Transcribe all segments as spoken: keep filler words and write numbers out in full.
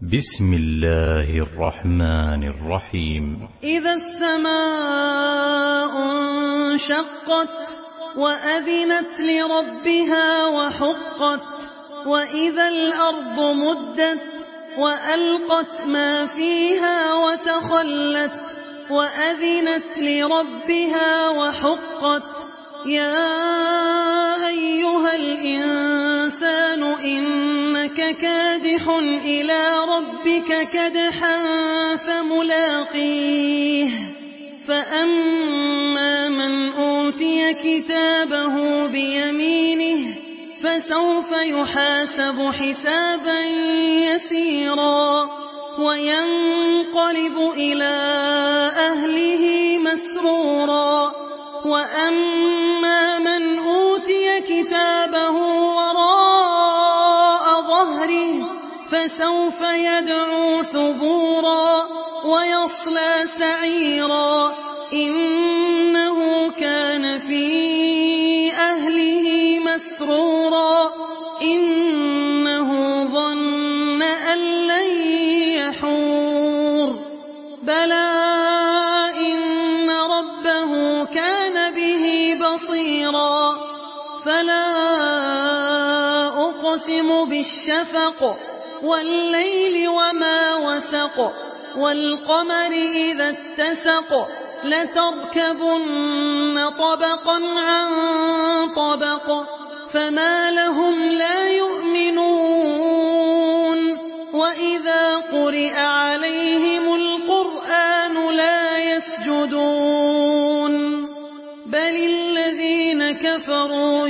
بسم الله الرحمن الرحيم. إذا السماء انشقت وأذنت لربها وحقت وإذا الأرض مدت وألقت ما فيها وتخلت وأذنت لربها وحقت يا أيها الإنسان إنك كادح إلى ربك كدحا فملاقيه فأما من أوتي كتابه بيمينه فسوف يحاسب حسابا يسيرا وينقلب إلى أهله مسرورا وأما من أوتي كتابه وراء ظهره فسوف يدعو ثبورا ويصلى سعيرا إنه كان في أهله مسرورا إنه ظن أن لن يحور بلى إن ربه كان به بصيرا فلا أقسم بالشفق والليل وما وسق والقمر إذا اتسق لتركبن طبقا عن طبق فما لهم لا يؤمنون وإذا قرئ عليهم القرآن لا يسجدون بل الذين كفروا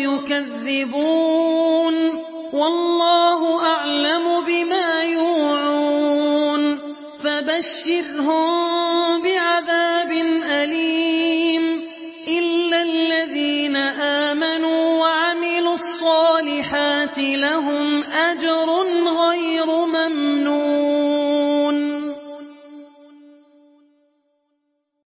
يكذبون والله أعلم بما يوعون فبشرهم بعذاب أليم إلا الذين آمنوا وعملوا الصالحات لهم أجر غير